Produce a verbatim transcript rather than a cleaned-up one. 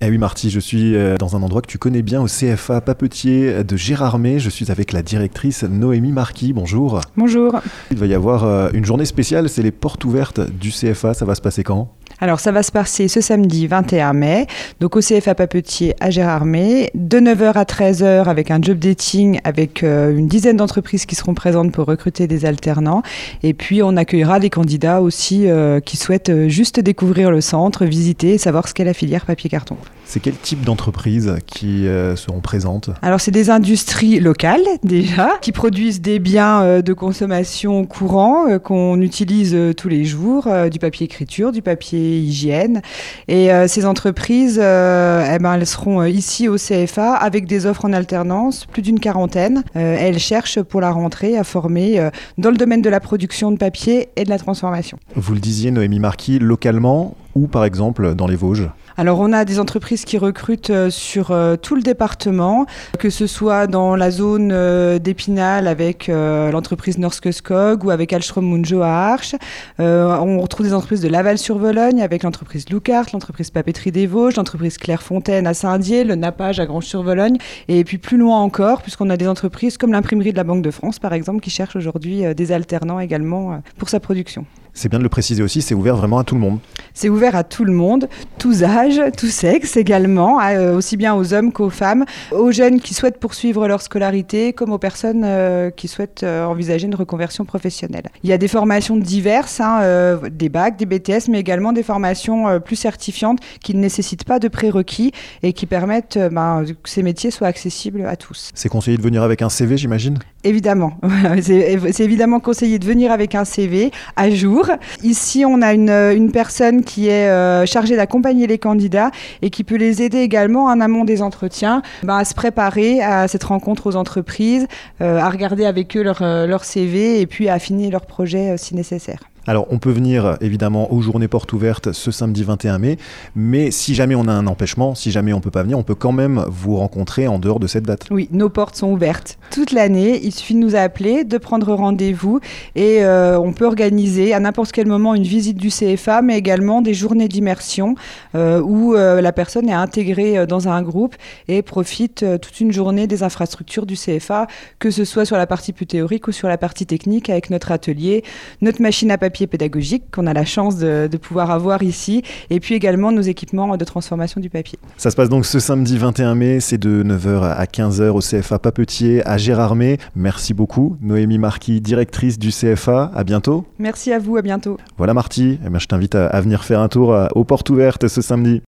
Eh oui Marty, je suis dans un endroit que tu connais bien au C F A Papetier de Gérardmer. Je suis avec la directrice Noémie Marquis. Bonjour. Bonjour. Il va y avoir une journée spéciale, c'est les portes ouvertes du C F A. Ça va se passer quand ? Alors ça va se passer ce samedi vingt et un mai, donc au C F A Papetier à Gérardmer, de neuf heures à treize heures avec un job dating avec euh, une dizaine d'entreprises qui seront présentes pour recruter des alternants. Et puis on accueillera des candidats aussi euh, qui souhaitent juste découvrir le centre, visiter et savoir ce qu'est la filière papier-carton. C'est quel type d'entreprises qui euh, seront présentes ? Alors c'est des industries locales déjà, qui produisent des biens euh, de consommation courants euh, qu'on utilise euh, tous les jours, euh, du papier écriture, du papier hygiène. Et euh, ces entreprises, euh, eh ben, elles seront euh, ici au C F A avec des offres en alternance, plus d'une quarantaine. Euh, elles cherchent pour la rentrée à former euh, dans le domaine de la production de papier et de la transformation. Vous le disiez Noémie Marquis, localement ou par exemple dans les Vosges ? Alors on a des entreprises qui recrutent euh, sur euh, tout le département, que ce soit dans la zone euh, d'Épinal avec euh, l'entreprise Norske Skog ou avec Alstrom Munjo à Arches. Euh, on retrouve des entreprises de Laval-sur-Vologne avec l'entreprise Loucart, l'entreprise Papeterie des Vosges, l'entreprise Clairefontaine à Saint-Dié, le Nappage à Granges-sur-Vologne. Et puis plus loin encore, puisqu'on a des entreprises comme l'imprimerie de la Banque de France par exemple, qui cherchent aujourd'hui euh, des alternants également euh, pour sa production. C'est bien de le préciser aussi, c'est ouvert vraiment à tout le monde. C'est ouvert à tout le monde, tous âges, tous sexes également, euh, aussi bien aux hommes qu'aux femmes, aux jeunes qui souhaitent poursuivre leur scolarité, comme aux personnes euh, qui souhaitent euh, envisager une reconversion professionnelle. Il y a des formations diverses, hein, euh, des bacs, des B T S, mais également des formations euh, plus certifiantes qui ne nécessitent pas de prérequis et qui permettent euh, ben, que ces métiers soient accessibles à tous. C'est conseillé de venir avec un C V, j'imagine ? Évidemment, c'est, c'est évidemment conseillé de venir avec un C V à jour. Ici, on a une, une personne qui est euh, chargée d'accompagner les candidats et qui peut les aider également en amont des entretiens ben, à se préparer à cette rencontre aux entreprises, euh, à regarder avec eux leur, leur C V et puis à affiner leur projet euh, si nécessaire. Alors, on peut venir évidemment aux journées portes ouvertes ce samedi vingt et un mai, mais si jamais on a un empêchement, si jamais on ne peut pas venir, on peut quand même vous rencontrer en dehors de cette date. Oui, nos portes sont ouvertes toute l'année. Il suffit de nous appeler, de prendre rendez-vous et euh, on peut organiser à n'importe quel moment une visite du C F A, mais également des journées d'immersion euh, où euh, la personne est intégrée dans un groupe et profite euh, toute une journée des infrastructures du C F A, que ce soit sur la partie plus théorique ou sur la partie technique avec notre atelier, notre machine à papier pédagogique qu'on a la chance de, de pouvoir avoir ici et puis également nos équipements de transformation du papier. Ça se passe donc ce samedi vingt et un mai, c'est de neuf heures à quinze heures au C F A Papetier à Gérardmer. Merci beaucoup Noémie Marquis, directrice du C F A. À bientôt. Merci à vous, à bientôt. Voilà Marty, eh bien, je t'invite à, à venir faire un tour aux portes ouvertes ce samedi.